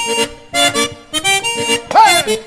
¡Hey!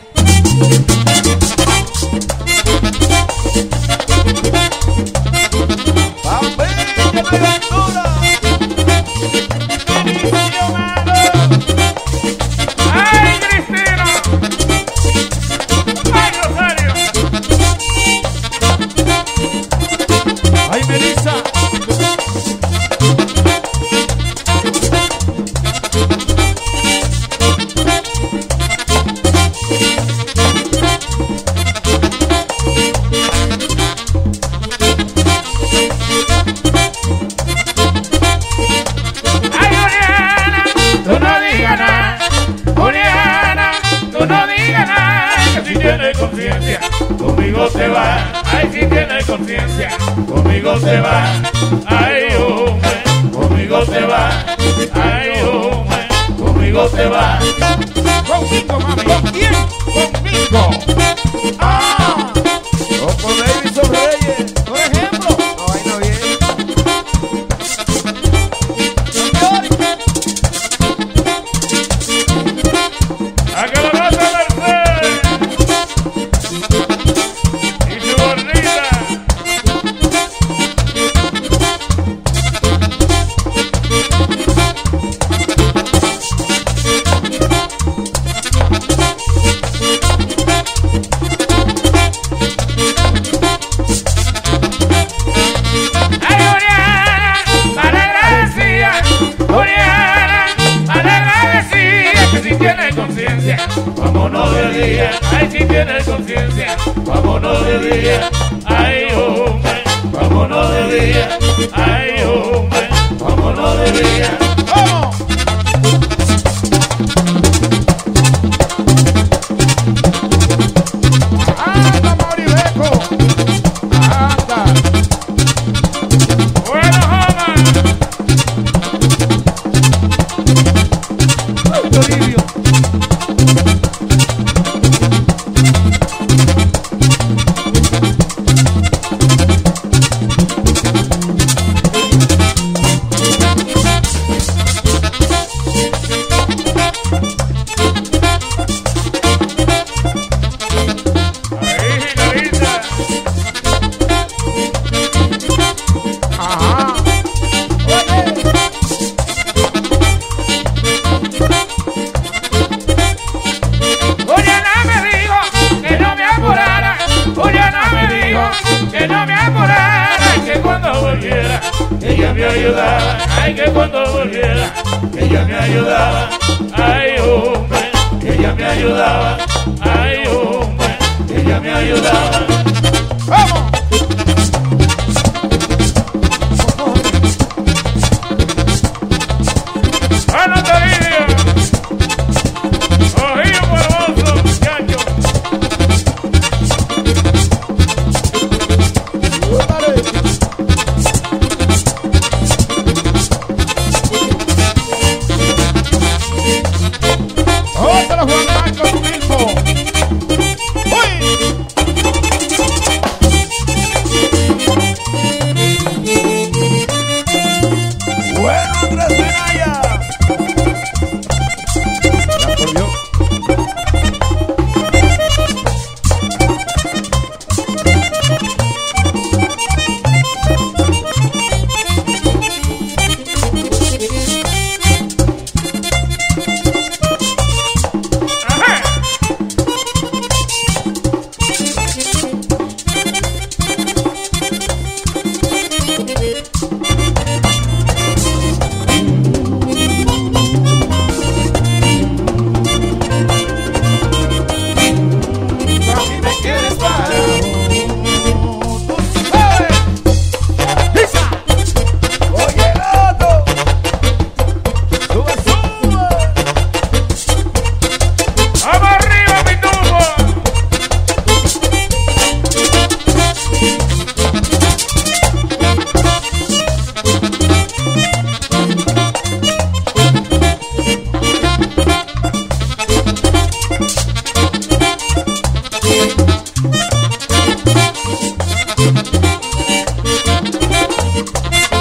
Conmigo se va, ay si tiene conciencia, conmigo se va, ay hombre, conmigo se va, ay hombre, conmigo se va. Conmigo, mami. ¿Con quién? Conmigo. Ah, o con Davidson Reyes, por ejemplo. No, ahí no viene. A que la vas a Mercedes y su gordita. Ay, Oriana, malagradecida, Oriana, malagradecida, que si tiene conciencia, vámonos de día, ay si tiene conciencia, vámonos de día, ay hombre, vámonos de día, ay hombre, vámonos de día. ¡Vamos! ¡Anda, Mauribeco! ¡Anda! Bueno, Joma, Toribio. ahí, Gilarita. Ajá. Oye. Oriana me dijo que no me apurara, Oriana me dijo que no me apurara, y que cuando volviera ella me ayudaba, ay que cuando volviera ella me ayudaba, ay hombre, ella me ayudaba, ay hombre, ella me ayudaba. ¡Vamos! ¡Ana Toribio! ¡Ojillo huevoso, muchacho! ¡Otra Juan Marcos mismo! ¡Uy! ¡Bueno, Andrés Minaya! Ya volvió. ¡Ajá! Si me quieres para tú sabes. ¡Pisa! Oye, gato. Sube, sube. ¡Vamos arriba, mi tubo!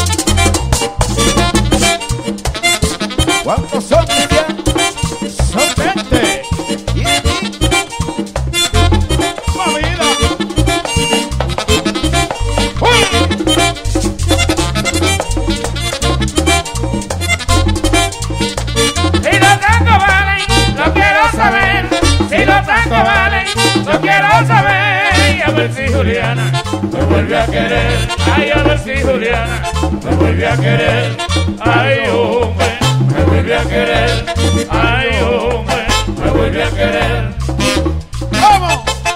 ¿Cuántos son, Cristian? Son ver si Juliana me vuelve a querer. Ay, a ver si Juliana me vuelve a querer. Ay, hombre, me vuelve a querer. Ay, hombre, me vuelve a querer. ¡Vamos!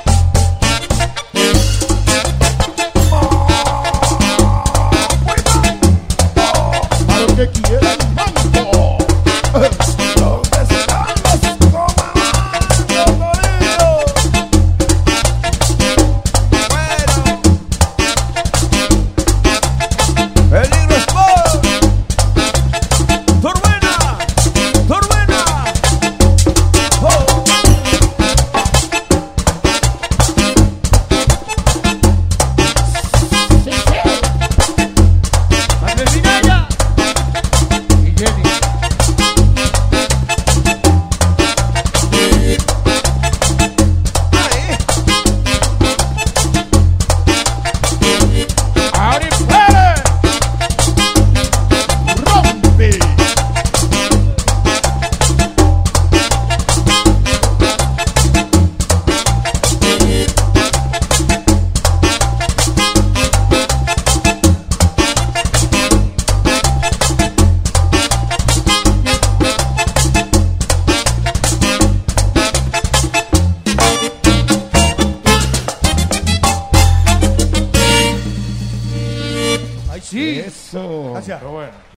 A lo que quieran, mambo. ¿Dónde están los comandos, Torino? Bueno. Peligro Sport. Turbina. Turbina. Oh. Andresinaya y Jenny. Ahí. Ari Pérez. Rompe. Ay, sí. Eso. Gracias. Pero bueno.